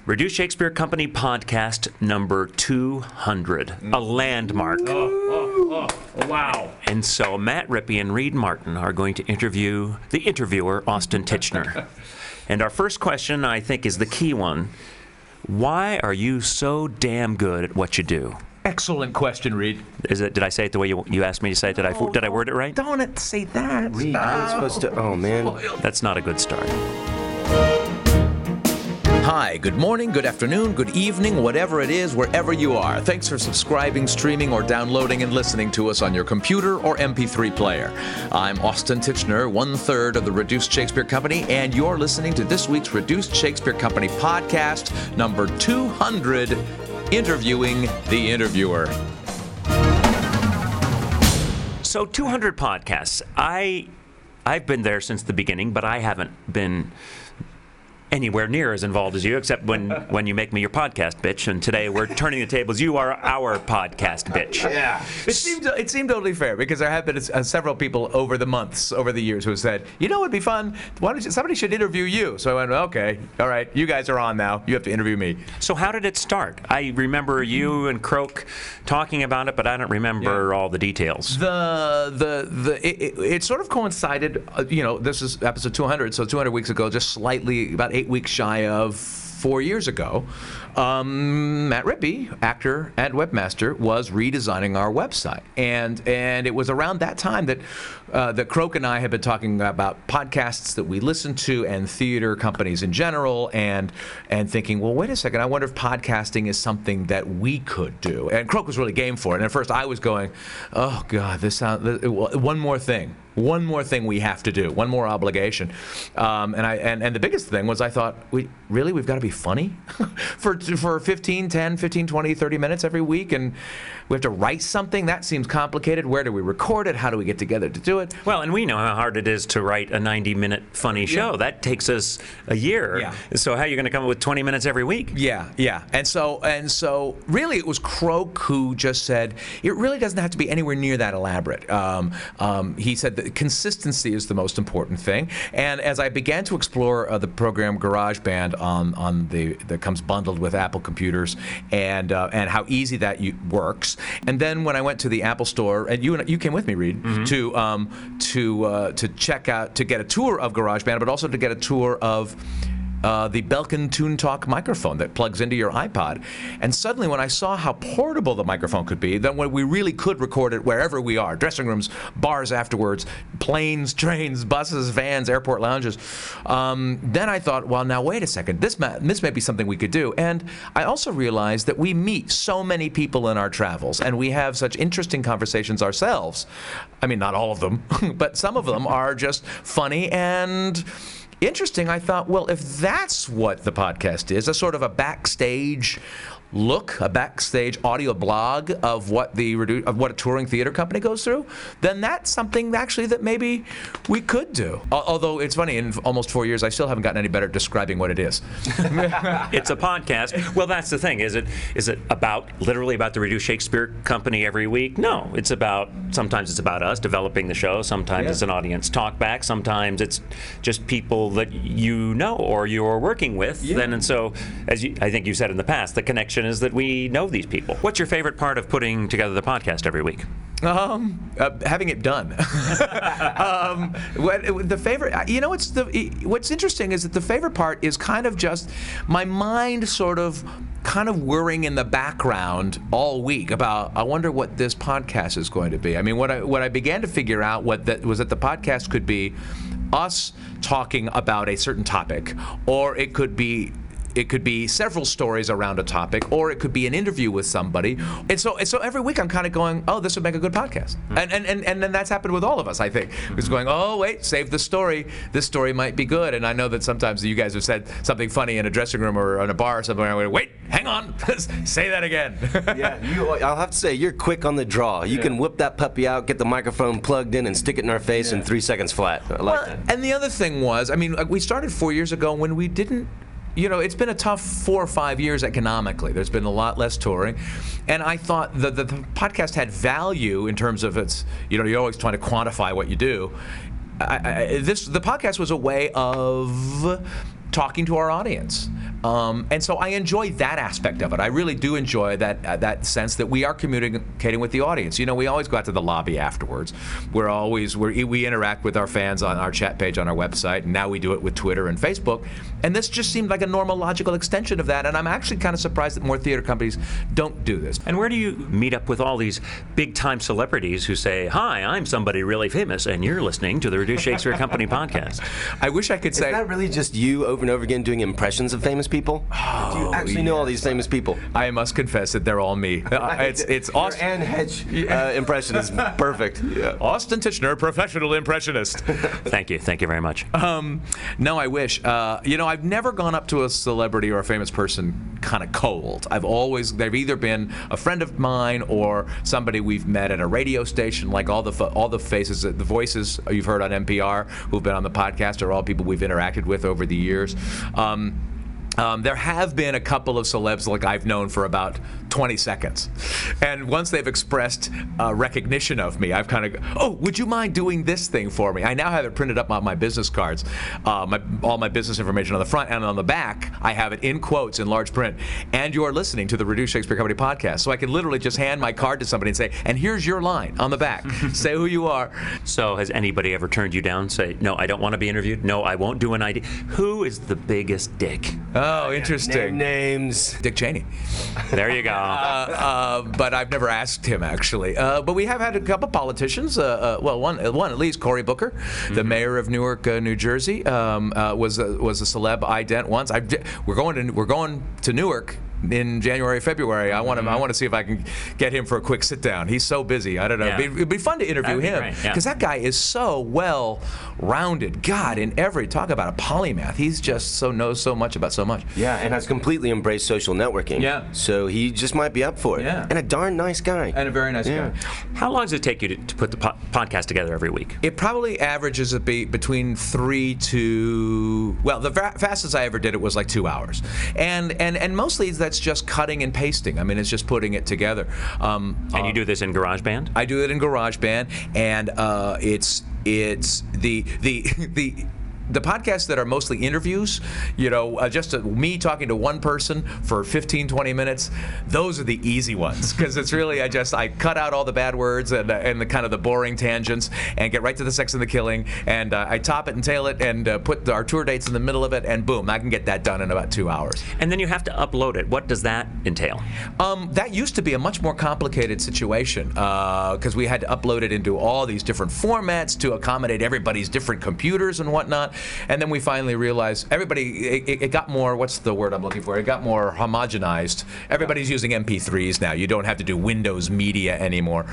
Reduced Shakespeare Company podcast number 200, a landmark. Wow. And so Matt Rippey and Reed Martin are going to interview the interviewer, Austin Tichenor. And our first question, I think, is the key one. Why are you so damn good at what you do? Excellent question, Reed. Did I say it the way you asked me to say it? Did I word it right? Don't say that. Reed, you're supposed to. Oh, man. That's not a good start. Hi, good morning, good afternoon, good evening, whatever it is, wherever you are. Thanks for subscribing, streaming, or downloading and listening to us on your computer or MP3 player. I'm Austin Tichenor, 1/3 of the Reduced Shakespeare Company, and you're listening to this week's Reduced Shakespeare Company podcast, number 200, Interviewing the Interviewer. So 200 podcasts. I've been there since the beginning, but I haven't been anywhere near as involved as you, except when you make me your podcast bitch. And today we're turning the tables. You are our podcast bitch. Yeah. It seemed totally fair because there have been several people over the years who said, you know what would be fun? Somebody should interview you. So I went, okay, all right, you guys are on now. You have to interview me. So how did it start? I remember you and Croak talking about it, but I don't remember all the details. It sort of coincided, this is episode 200, so 200 weeks ago, just slightly, about 8 weeks shy of 4 years ago, Matt Rippey, actor and webmaster, was redesigning our website, and it was around that time that Croak and I had been talking about podcasts that we listen to and theater companies in general, and thinking, well, wait a second, I wonder if podcasting is something that we could do. And Croak was really game for it. And at first, I was going, oh God, one more thing we have to do, one more obligation. And the biggest thing was I thought, we've got to be funny for 10, 15, 20, 30 minutes every week, and we have to write something? That seems complicated. Where do we record it? How do we get together to do it? Well, and we know how hard it is to write a 90-minute funny show. Yeah. That takes us a year. Yeah. So how are you going to come up with 20 minutes every week? Yeah. And so really it was Croak who just said, it really doesn't have to be anywhere near that elaborate. He said that consistency is the most important thing. And as I began to explore the program GarageBand that comes bundled with Apple computers, and how easy that works. And then when I went to the Apple Store, and you came with me, Reed, mm-hmm. to check out, to get a tour of GarageBand, but also to get a tour of the Belkin TuneTalk microphone that plugs into your iPod. And suddenly when I saw how portable the microphone could be, then when we really could record it wherever we are, dressing rooms, bars afterwards, planes, trains, buses, vans, airport lounges, then I thought, well, now wait a second, this may be something we could do. And I also realized that we meet so many people in our travels, and we have such interesting conversations ourselves. I mean, not all of them, but some of them are just funny and interesting. I thought, well, if that's what the podcast is, a sort of a backstage look, a backstage audio blog of what a touring theater company goes through, then that's something actually that maybe we could do. Although it's funny, in almost 4 years, I still haven't gotten any better at describing what it is. It's a podcast. Well, that's the thing. Is it literally about the Reduced Shakespeare Company every week? No. Sometimes it's about us developing the show. Sometimes it's an audience talk back. Sometimes it's just people that you know or you're working with. Yeah. And so, I think you said in the past, the connection is that we know these people. What's your favorite part of putting together the podcast every week? Having it done. The favorite, what's interesting is that the favorite part is kind of just my mind kind of whirring in the background all week about, I wonder what this podcast is going to be. I mean, what I began to figure out was that the podcast could be us talking about a certain topic, or it could be several stories around a topic, or it could be an interview with somebody. And so every week I'm kind of going, oh, this would make a good podcast. Mm-hmm. And then that's happened with all of us, I think. Mm-hmm. It's going, oh, wait, save the story. This story might be good. And I know that sometimes you guys have said something funny in a dressing room or in a bar or something. I'm going, wait, hang on, say that again. Yeah, I'll have to say, you're quick on the draw. You can whip that puppy out, get the microphone plugged in, and stick it in our face in 3 seconds flat. I like that. And the other thing was, I mean, we started 4 years ago when we didn't, it's been a tough 4 or 5 years economically. There's been a lot less touring. And I thought the podcast had value in terms of its, you're always trying to quantify what you do. The podcast was a way of talking to our audience. And so I enjoy that aspect of it. I really do enjoy that sense that we are communicating with the audience. You know, we always go out to the lobby afterwards. We interact with our fans on our chat page on our website, and now we do it with Twitter and Facebook. And this just seemed like a normal, logical extension of that. And I'm actually kind of surprised that more theater companies don't do this. And where do you meet up with all these big-time celebrities who say, "Hi, I'm somebody really famous, and you're listening to the Reduced Shakespeare Company podcast"? I wish I could say. Is that really just you over and over again doing impressions of famous people? Do you actually know all these famous people? I must confess that they're all me. It's Your Austin. Anne Hedge impression is perfect. Yeah. Austin Tichenor, professional impressionist. Thank you very much. No, I wish. You know, I've never gone up to a celebrity or a famous person kind of cold. They've either been a friend of mine or somebody we've met at a radio station, like all the faces, the voices you've heard on NPR who've been on the podcast are all people we've interacted with over the years. There have been a couple of celebs like I've known for about 20 seconds. And once they've expressed recognition of me, I've kind of, oh, would you mind doing this thing for me? I now have it printed up on my business cards, all my business information on the front, and on the back, I have it in quotes in large print. And you're listening to the Reduced Shakespeare Company podcast. So I can literally just hand my card to somebody and say, and here's your line on the back. Say who you are. So has anybody ever turned you down, say, no, I don't want to be interviewed? No, I won't do an ID. Who is the biggest dick? Oh, interesting. Names. Dick Cheney. There you go. But I've never asked him, actually. But we have had a couple politicians. One at least, Cory Booker, the mayor of Newark, New Jersey, was a celeb ident once. We're going to Newark in January, February. I want to see if I can get him for a quick sit down. He's so busy. I don't know. Yeah. It'd be fun to interview him because that guy is so well rounded. God, talk about a polymath. He's just knows so much about so much. Yeah, and has completely embraced social networking. Yeah. So he just might be up for it. Yeah. And a darn nice guy. And a very nice guy. How long does it take you to put the podcast together every week? It probably averages between 3 to, well, the fastest I ever did it was like 2 hours. And mostly that's just cutting and pasting. I mean, it's just putting it together. And you do this in GarageBand? I do it in GarageBand, and it's the podcasts that are mostly interviews, just me talking to one person for 15, 20 minutes, those are the easy ones because it's really, I cut out all the bad words and the kind of the boring tangents and get right to the sex and the killing, and I top it and tail it and put our tour dates in the middle of it, and boom, I can get that done in about 2 hours. And then you have to upload it. What does that entail? That used to be a much more complicated situation because we had to upload it into all these different formats to accommodate everybody's different computers and whatnot. And then we finally realized it got more, what's the word I'm looking for? It got more homogenized. Everybody's using MP3s now. You don't have to do Windows Media anymore.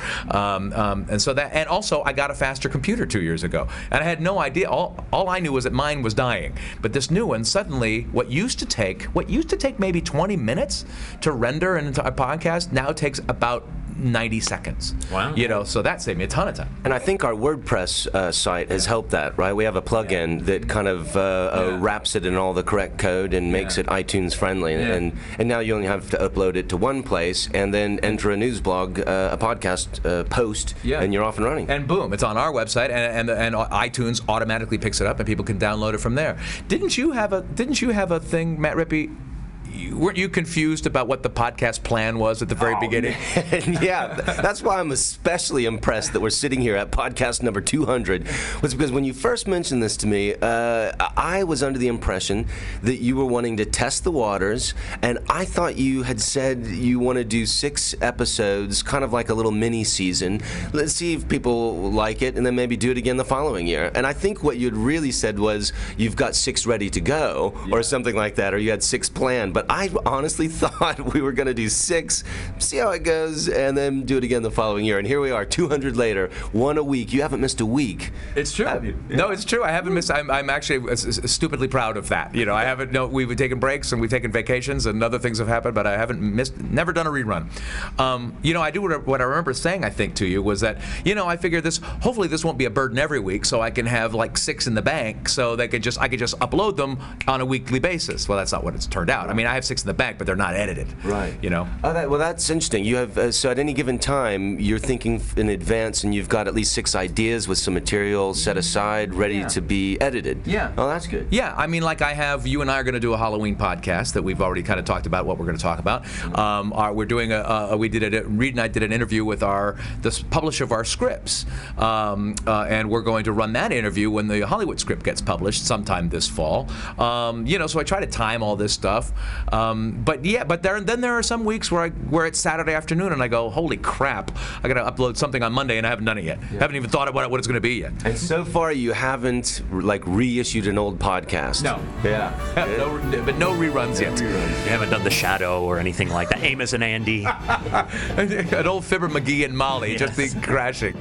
And also I got a faster computer 2 years ago. And I had no idea. All I knew was that mine was dying. But this new one, suddenly, what used to take maybe 20 minutes to render an entire podcast now takes about 90 seconds. Wow. So that saved me a ton of time. And I think our WordPress site has helped that, right? We have a plugin that kind of wraps it in all the correct code and makes it iTunes friendly. And now you only have to upload it to one place and then enter a news blog, a podcast post, and you're off and running. And boom, it's on our website, and iTunes automatically picks it up, and people can download it from there. Didn't you have a thing, Matt Rippey? Weren't you confused about what the podcast plan was at the very beginning? Yeah, that's why I'm especially impressed that we're sitting here at podcast number 200, was because when you first mentioned this to me, I was under the impression that you were wanting to test the waters, and I thought you had said you want to do 6 episodes, kind of like a little mini season. Let's see if people like it, and then maybe do it again the following year. And I think what you'd really said was you've got 6 ready to go, or something like that, or you had 6 planned. But I honestly thought we were going to do 6, see how it goes, and then do it again the following year. And here we are, 200 later, 1 a week. You haven't missed a week. It's true. No, it's true. I haven't missed. I'm actually stupidly proud of that. I haven't. No, we've taken breaks and we've taken vacations and other things have happened, but I haven't never done a rerun. I do what I remember saying, I think, to you was that, I figure hopefully this won't be a burden every week, so I can have like 6 in the bank, so I could just upload them on a weekly basis. Well, that's not what it's turned out. I mean, I have 6 in the bank, but they're not edited. Right. You know. Well, that's interesting. You have so at any given time, you're thinking in advance, and you've got at least 6 ideas with some material set aside, ready to be edited. Yeah. Oh, that's good. Yeah, I mean, like you and I are going to do a Halloween podcast that we've already kind of talked about what we're going to talk about. We're doing Reed and I did an interview with the publisher of our scripts, and we're going to run that interview when the Hollywood script gets published sometime this fall. So I try to time all this stuff. But then there are some weeks where it's Saturday afternoon and I go, holy crap, I got to upload something on Monday and I haven't done it yet. Haven't even thought about what it's going to be yet. And so far, you haven't reissued an old podcast. No. Yeah. But no reruns yet. You haven't done The Shadow or anything like that. Amos and Andy. An old Fibber McGee and Molly just be crashing.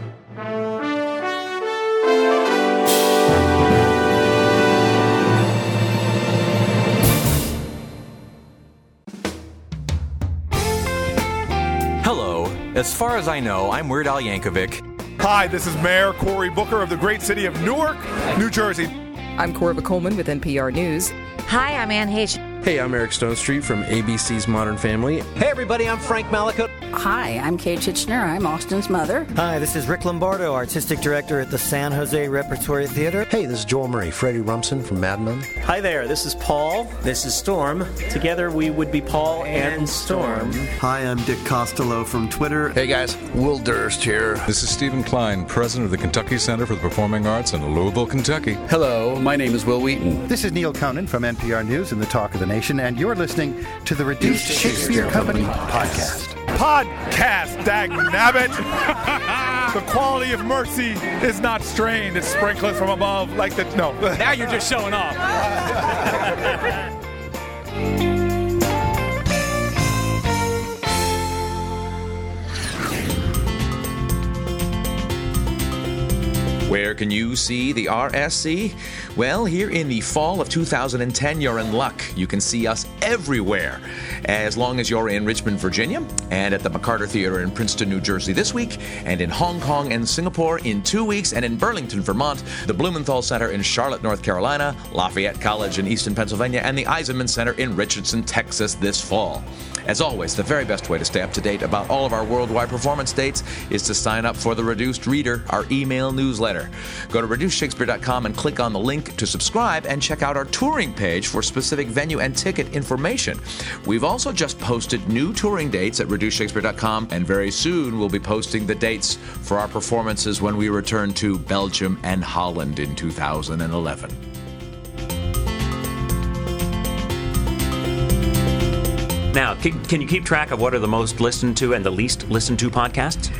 Hello. As far as I know, I'm Weird Al Yankovic. Hi, this is Mayor Cory Booker of the great city of Newark, New Jersey. I'm Corva Coleman with NPR News. Hi, I'm Ann Heche. Hey, I'm Eric Stonestreet from ABC's Modern Family. Hey, everybody, I'm Frank Malika. Hi, I'm Kate Chitchner. I'm Austin's mother. Hi, this is Rick Lombardo, Artistic Director at the San Jose Repertory Theater. Hey, this is Joel Murray, Freddie Rumsen from Mad Men. Hi there, this is Paul. This is Storm. Together we would be Paul and Storm. Hi, I'm Dick Costello from Twitter. Hey guys, Will Durst here. This is Stephen Klein, President of the Kentucky Center for the Performing Arts in Louisville, Kentucky. Hello, my name is Will Wheaton. This is Neil Conan from NPR News and the Talk of the Nation, and you're listening to the Reduced Shakespeare Company podcast. Podcast, dagnabbit! The quality of mercy is not strained, it's sprinkled from above like the... No. Now you're just showing off. Where can you see the RSC? Well, here in the fall of 2010, you're in luck. You can see us everywhere, as long as you're in Richmond, Virginia, and at the McCarter Theater in Princeton, New Jersey this week, and in Hong Kong and Singapore in 2 weeks, and in Burlington, Vermont, the Blumenthal Center in Charlotte, North Carolina, Lafayette College in Easton, Pennsylvania, and the Eisenman Center in Richardson, Texas this fall. As always, the very best way to stay up to date about all of our worldwide performance dates is to sign up for the Reduced Reader, our email newsletter. Go to reducedshakespeare.com and click on the link to subscribe and check out our touring page for specific venue and ticket information. We've also just posted new touring dates at reducedshakespeare.com, and very soon we'll be posting the dates for our performances when we return to Belgium and Holland in 2011. Now, can you keep track of what are the most listened to and the least listened to podcasts?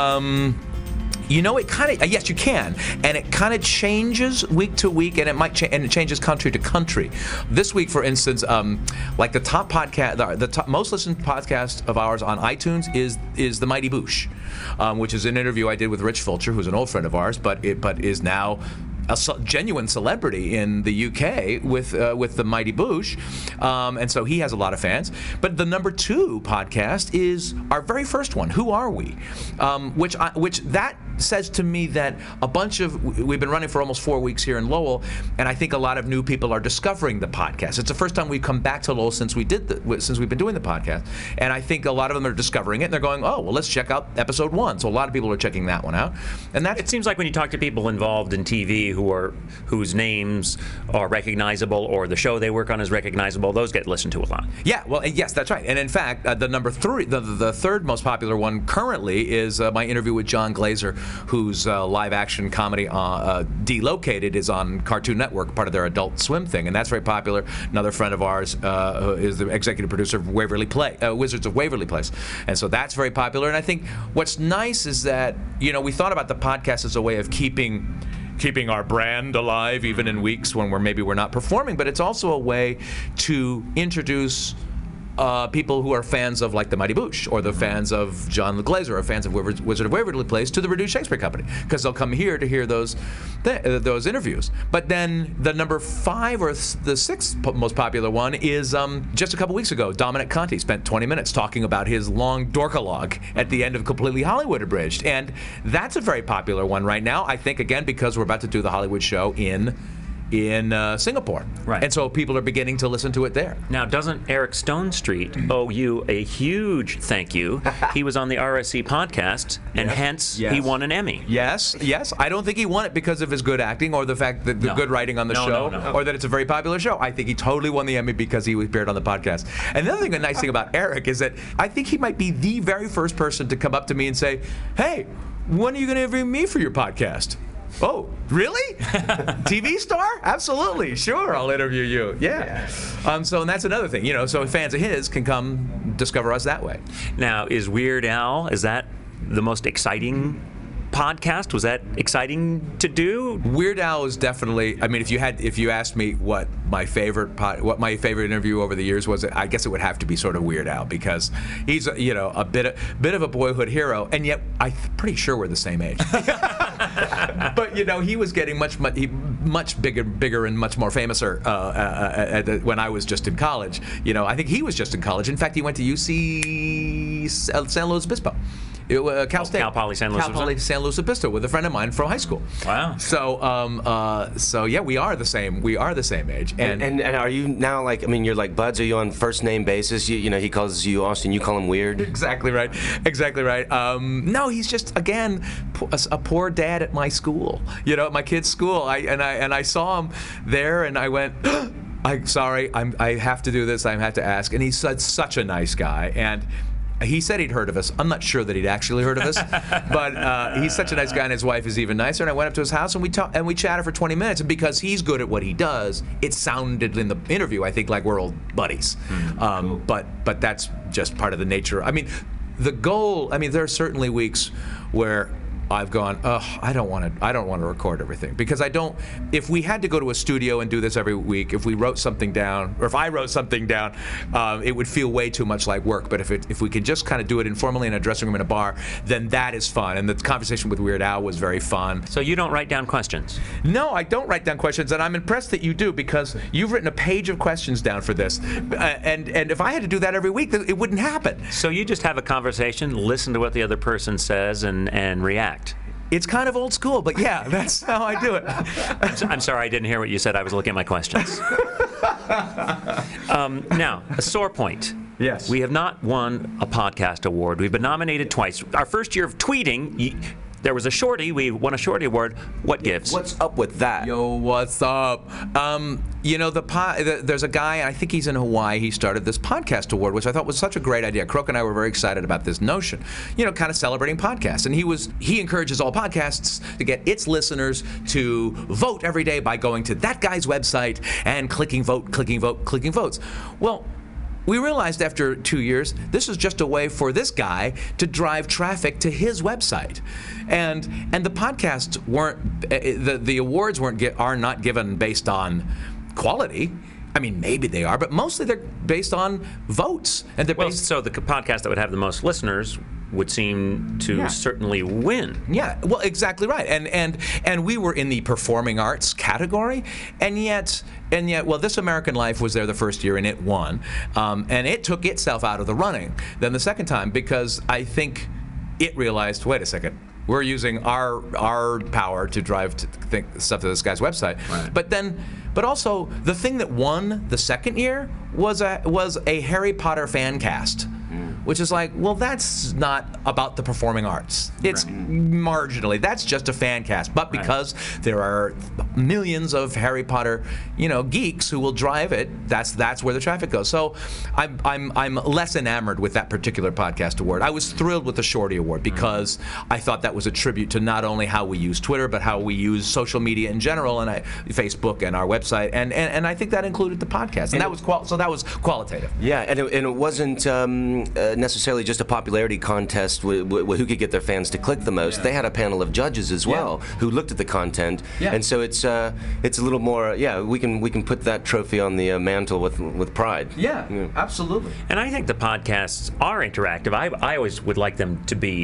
It kind of yes, you can, and it kind of changes week to week, and it changes country to country. This week, for instance, like the top podcast, the top, most listened podcast of ours on iTunes is The Mighty Boosh, which is an interview I did with Rich Fulcher, who's an old friend of ours, but is now a genuine celebrity in the UK with the Mighty Boosh, and so he has a lot of fans. But the number 2 podcast is our very first one, Who Are We? Which that says to me that we've been running for almost 4 weeks here in Lowell, and I think a lot of new people are discovering the podcast. It's the first time we've come back to Lowell since we've been doing the podcast, and I think a lot of them are discovering it, and they're going, oh, well, let's check out episode 1. So a lot of people are checking that one out, and that it seems like when you talk to people involved in TV whose names are recognizable or the show they work on is recognizable, those get listened to a lot. Yeah, well, yes, that's right. And in fact, the number 3, the third most popular one currently is my interview with John Glazer, whose live-action comedy Delocated is on Cartoon Network, part of their Adult Swim thing, and that's very popular. Another friend of ours is the executive producer of Wizards of Waverly Place, and so that's very popular. And I think what's nice is that we thought about the podcast as a way of keeping our brand alive even in weeks when we're not performing, but it's also a way to introduce people who are fans of like the Mighty Boosh or the fans of John Glazer or fans of Wizard of Waverly Place to the Reduced Shakespeare Company, because they'll come here to hear those interviews. But then the number 5 or the 6th most popular one is just a couple weeks ago, Dominic Conti spent 20 minutes talking about his long dorkalogue at the end of Completely Hollywood Abridged, and that's a very popular one right now, I think, again, because we're about to do the Hollywood show in in Singapore. Right. And so people are beginning to listen to it there. Now, doesn't Eric Stone Street owe you a huge thank you? He was on the RSC podcast, and hence he won an Emmy. Yes. I don't think he won it because of his good acting or the fact that the good writing on the show or that it's a very popular show. I think he totally won the Emmy because he appeared on the podcast. And the other thing, the nice thing about Eric is that I think he might be the very first person to come up to me and say, hey, when are you going to interview me for your podcast? Oh, really? TV star? Absolutely. Sure, I'll interview you. Yeah. So and that's another thing, so fans of his can come discover us that way. Now, is Weird Al, is that the most exciting podcast? Was that exciting to do? Weird Al is definitely, I mean, if you asked me what my favorite interview over the years was, I guess it would have to be sort of Weird Al, because he's a bit of a boyhood hero, and yet I'm pretty sure we're the same age. But he was getting much bigger and much more famouser when I was just in college. I think he was just in college. In fact, he went to UC San Luis Obispo. Cal Poly San Luis Obispo with a friend of mine from high school. Wow. So yeah, we are the same. We are the same age. And are you now you're like buds? Are you on first name basis? He calls you Austin. You call him Weird. Exactly right. No, he's just again a poor dad at my school. At my kid's school. I saw him there, and I went. I have to do this. I have to ask. And he's such a nice guy. And he said he'd heard of us. I'm not sure that he'd actually heard of us, but he's such a nice guy, and his wife is even nicer. And I went up to his house, and we chatted for 20 minutes. And because he's good at what he does, it sounded in the interview, I think, like we're old buddies. Cool. But that's just part of the nature. I mean, the goal. I mean, there are certainly weeks where I've gone, I don't want to record everything, because if we had to go to a studio and do this every week, if we wrote something down, or if I wrote something down, it would feel way too much like work. But if we could just kind of do it informally in a dressing room in a bar, then that is fun. And the conversation with Weird Al was very fun. So you don't write down questions? No, I don't write down questions, and I'm impressed that you do, because you've written a page of questions down for this. And if I had to do that every week, it wouldn't happen. So you just have a conversation, listen to what the other person says, and react. It's kind of old school, but yeah, that's how I do it. I'm sorry, I didn't hear what you said. I was looking at my questions. Now, a sore point. Yes. We have not won a podcast award. We've been nominated twice. Our first year of tweeting, there was a Shorty. We won a Shorty award. What gives? What's up with that? Yo, what's up? There's a guy, and I think he's in Hawaii. He started this podcast award, which I thought was such a great idea. Croak and I were very excited about this notion, kind of celebrating podcasts. And he encourages all podcasts to get its listeners to vote every day by going to that guy's website and clicking votes. Well, we realized after 2 years, this is just a way for this guy to drive traffic to his website, and the podcasts weren't the awards are not given based on quality. I mean, maybe they are, but mostly they're based on votes. And so the podcast that would have the most listeners would seem to certainly win. Yeah, well, exactly right. And we were in the performing arts category, and yet, well, This American Life was there the first year, and it won. And it took itself out of the running then the second time, because I think it realized, wait a second, we're using our power to drive stuff to this guy's website. Right. But also the thing that won the second year was a Harry Potter fan cast. Which is like, well, that's not about the performing arts. It's marginally. That's just a fan cast. But because there are millions of Harry Potter, geeks who will drive it, that's where the traffic goes. So I'm less enamored with that particular podcast award. I was thrilled with the Shorty Award because I thought that was a tribute to not only how we use Twitter, but how we use social media in general, and Facebook and our website, and I think that included the podcast, and that was qualitative. Yeah, and it wasn't necessarily just a popularity contest with who could get their fans to click the most. They had a panel of judges as well who looked at the content, and so it's a little more. Yeah, we can put that trophy on the mantle with pride. Yeah, absolutely. And I think the podcasts are interactive. I always would like them to be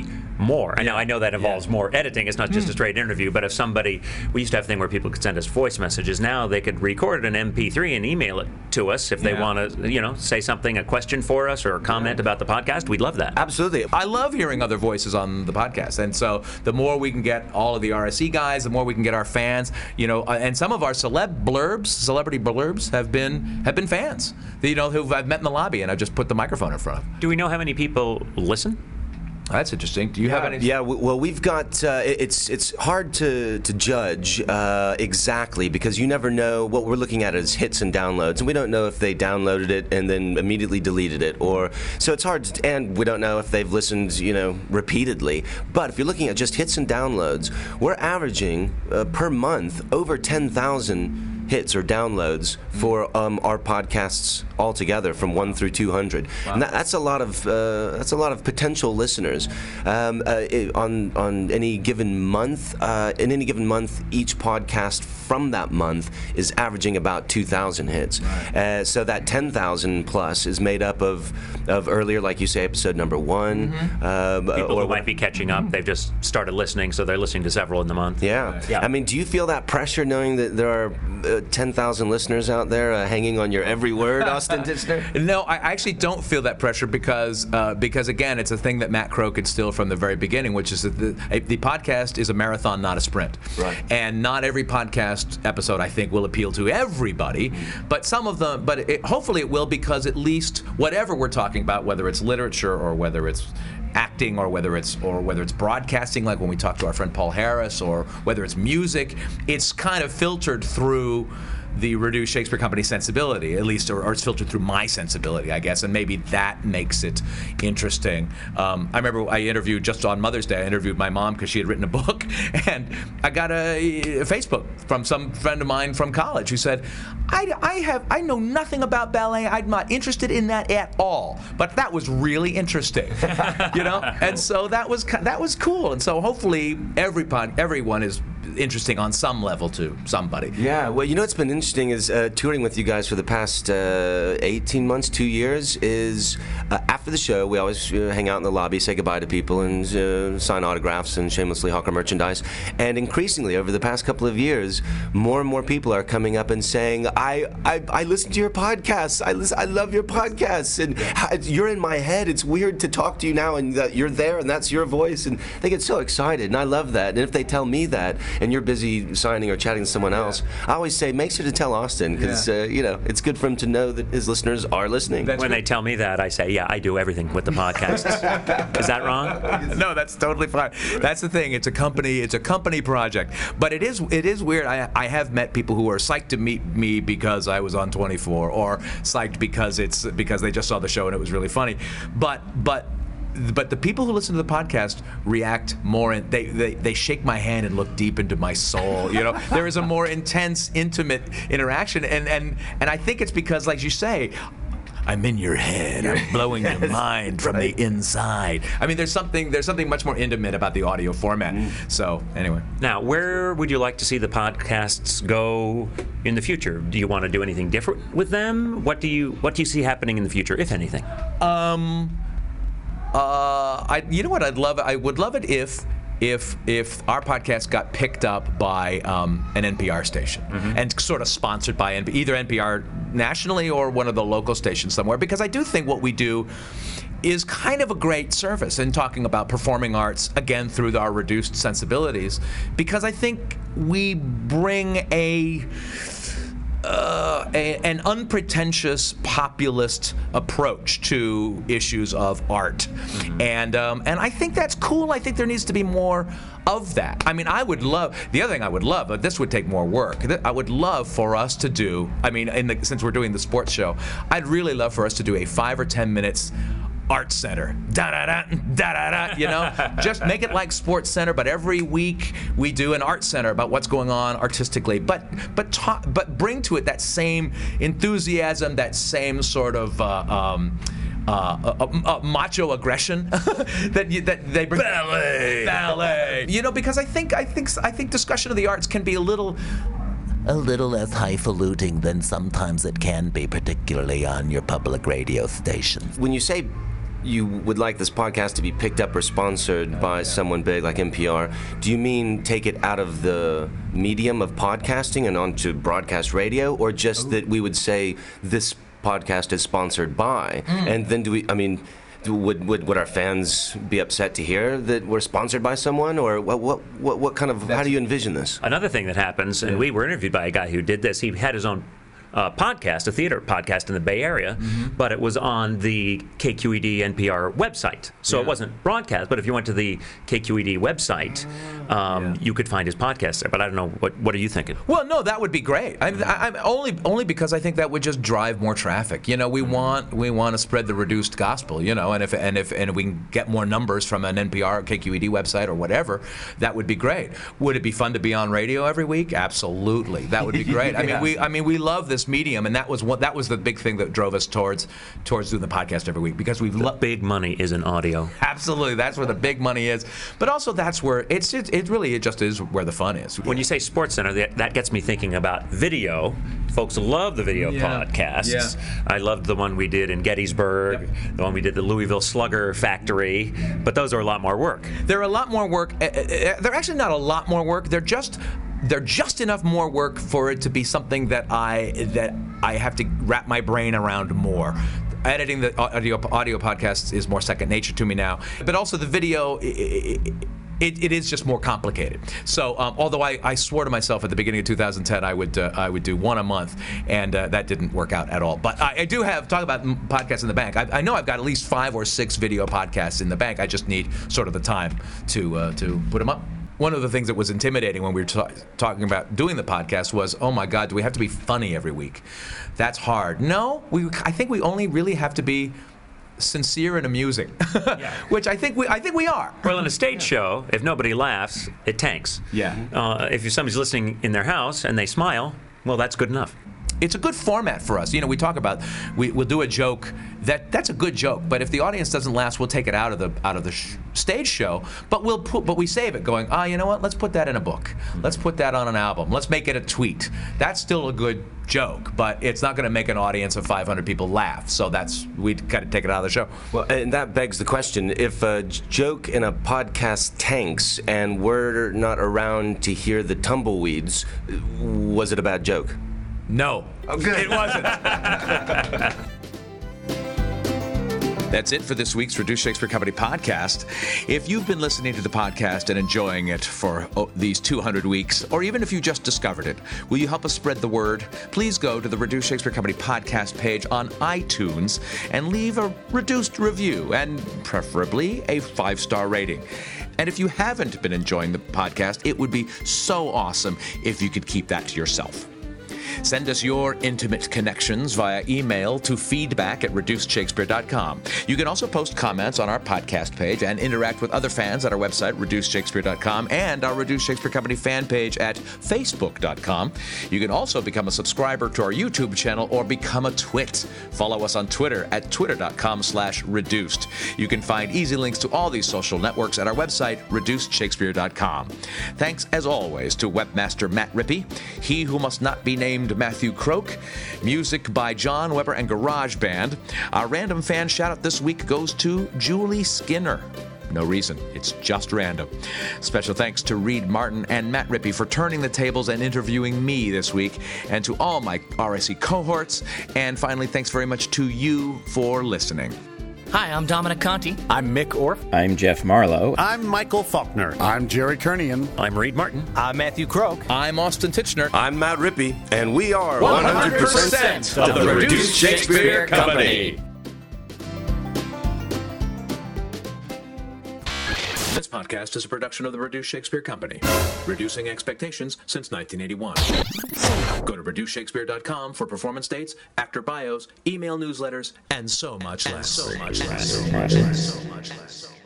more. I know that involves more editing. It's not just a straight interview, but if we used to have a thing where people could send us voice messages. Now they could record an MP3 and email it to us if they want to, say something, a question for us or a comment about the podcast. We'd love that. Absolutely. I love hearing other voices on the podcast, and so the more we can get all of the RSE guys, the more we can get our fans, and some of our celebrity blurbs have been fans, who I've met in the lobby, and I've just put the microphone in front of. Do we know how many people listen? That's interesting. Do you have any? Yeah, well, we've got, it's hard to judge exactly because you never know. What we're looking at is hits and downloads, and we don't know if they downloaded it and then immediately deleted it, so it's hard and we don't know if they've listened, repeatedly. But if you're looking at just hits and downloads, we're averaging per month over 10,000 hits or downloads for our podcasts altogether, from 1 through 200, and that's a lot of potential listeners on any given month. In any given month, each podcast from that month is averaging about 2,000 hits. Right. So that 10,000 plus is made up of earlier, like you say, episode number 1. People who might be catching up. They've just started listening, so they're listening to several in the month. Yeah. I mean, do you feel that pressure knowing that there are 10,000 listeners out there hanging on your every word, Austin Tichenor? No, I actually don't feel that pressure because again, it's a thing that Matt Croak instilled from the very beginning, which is that the podcast is a marathon, not a sprint. Right. And not every podcast episode, I think, will appeal to everybody, but some of them, hopefully it will, because at least whatever we're talking about, whether it's literature or whether it's acting or whether it's broadcasting, like when we talk to our friend Paul Harris, or whether it's music, it's kind of filtered through the Reduced Shakespeare Company sensibility, at least, or it's filtered through my sensibility, I guess, and maybe that makes it interesting. I remember I interviewed, just on Mother's Day, I interviewed my mom because she had written a book, and I got a Facebook from some friend of mine from college who said, I know nothing about ballet, I'm not interested in that at all, but that was really interesting, and so that was cool, and so hopefully everyone is interesting on some level to somebody. Yeah, well, what's been interesting is touring with you guys for the past 18 months, 2 years, is after the show, we always hang out in the lobby, say goodbye to people, and sign autographs and shamelessly hawk our merchandise. And increasingly, over the past couple of years, more and more people are coming up and saying, I listen to your podcasts, I love your podcasts, and you're in my head, it's weird to talk to you now, and that you're there, and that's your voice, and they get so excited, and I love that. And if they tell me that, and you're busy signing or chatting to someone else, I always say, make sure to tell Austin, because it's good for him to know that his listeners are listening. When they tell me that, I say, yeah, I do everything with the podcasts. Is that wrong? No, that's totally fine. That's the thing. It's a company project. But it is weird. I have met people who are psyched to meet me because I was on 24, or psyched because they just saw the show and it was really funny. But the people who listen to the podcast react more, and they shake my hand and look deep into my soul. There is a more intense, intimate interaction, and I think it's because, like you say, I'm in your head. I'm blowing your mind from the inside. I mean, there's something much more intimate about the audio format. So anyway. Now, where would you like to see the podcasts go in the future? Do you want to do anything different with them? What do you see happening in the future, if anything? You know what I'd love? I would love it if our podcast got picked up by an NPR station and sort of sponsored by either NPR nationally or one of the local stations somewhere, because I do think what we do is kind of a great service in talking about performing arts, again, through our reduced sensibilities, because I think we bring an unpretentious populist approach to issues of art, and I think that's cool. I think there needs to be more of that. I mean, the other thing I would love, but this would take more work, I would love for us to do, since we're doing the sports show, I'd really love for us to do a 5 or 10 minutes Art Center, just make it like Sports Center, but every week we do an Art Center about what's going on artistically, but bring to it that same enthusiasm, that same sort of macho aggression that they bring. Ballet. Because I think discussion of the arts can be a little less highfalutin than sometimes it can be, particularly on your public radio stations. When you say you would like this podcast to be picked up or sponsored by someone big like NPR, do you mean take it out of the medium of podcasting and onto broadcast radio, or just that we would say this podcast is sponsored by? And then would our fans be upset to hear that we're sponsored by someone, or what kind of, how do you envision this? Another thing that happens, and we were interviewed by a guy who did this, he had his own podcast, a theater podcast in the Bay Area, but it was on the KQED NPR website. So it wasn't broadcast, but if you went to the KQED website, you could find his podcast there. But I don't know, what are you thinking? Well, no, that would be great. I'm only because I think that would just drive more traffic. You know, we want to spread the reduced gospel. You know, and if we can get more numbers from an NPR or KQED website or whatever, that would be great. Would it be fun to be on radio every week? Absolutely, that would be great. I mean, we love this medium, and that was the big thing that drove us towards doing the podcast every week, because the big money is in audio. Absolutely, that's where the big money is. But also that's where it really just is where the fun is. When you say Sports Center, that gets me thinking about video. Folks love the video podcasts. Yeah. I loved the one we did in Gettysburg, the one we did the Louisville Slugger Factory, but those are a lot more work. They're a lot more work. They're actually not a lot more work. They're just enough more work for it to be something that I have to wrap my brain around more. Editing the audio podcasts is more second nature to me now, but also the video. It is just more complicated. So although I swore to myself at the beginning of 2010 I would do one a month, and that didn't work out at all. But I do talk about podcasts in the bank. I know I've got at least 5 or 6 video podcasts in the bank. I just need sort of the time to put them up. One of the things that was intimidating when we were talking about doing the podcast was, oh my God, do we have to be funny every week? That's hard. No, I think we only really have to be sincere and amusing, which I think we are. Well, in a stage show, if nobody laughs, it tanks. Yeah. If somebody's listening in their house and they smile, well, that's good enough. It's a good format for us. You know, we talk about we'll do a joke that's a good joke, but if the audience doesn't laugh, we'll take it out of the stage show. But we save it, going, you know what? Let's put that in a book. Let's put that on an album. Let's make it a tweet. That's still a good joke, but it's not going to make an audience of 500 people laugh. So we'd kind of take it out of the show. Well, and that begs the question: if a joke in a podcast tanks and we're not around to hear the tumbleweeds, was it a bad joke? No. Oh, good. It wasn't. That's it for this week's Reduced Shakespeare Company podcast. If you've been listening to the podcast and enjoying it for these 200 weeks, or even if you just discovered it, will you help us spread the word? Please go to the Reduced Shakespeare Company podcast page on iTunes and leave a reduced review, and preferably a 5-star rating. And if you haven't been enjoying the podcast, it would be so awesome if you could keep that to yourself. Send us your intimate connections via email to feedback@reducedshakespeare.com. You can also post comments on our podcast page and interact with other fans at our website, reducedshakespeare.com, and our Reduced Shakespeare Company fan page at facebook.com. You can also become a subscriber to our YouTube channel or become a twit. Follow us on Twitter at twitter.com/reduced. You can find easy links to all these social networks at our website, reducedshakespeare.com. Thanks, as always, to webmaster Matt Rippey, he who must not be named Matthew Croak. Music by John Weber and Garage Band. Our random fan shout-out this week goes to Julie Skinner. No reason. It's just random. Special thanks to Reed Martin and Matt Rippey for turning the tables and interviewing me this week, and to all my RSC cohorts. And finally, thanks very much to you for listening. Hi, I'm Dominic Conti. I'm Mick Orff. I'm Jeff Marlowe. I'm Michael Faulkner. I'm Jerry Kernian. I'm Reed Martin. I'm Matthew Croak. I'm Austin Titchener. I'm Matt Rippey. And we are 100% of the Reduced Shakespeare Company. This podcast is a production of the Reduced Shakespeare Company, reducing expectations since 1981. Go to reducedshakespeare.com for performance dates, actor bios, email newsletters, and so much less.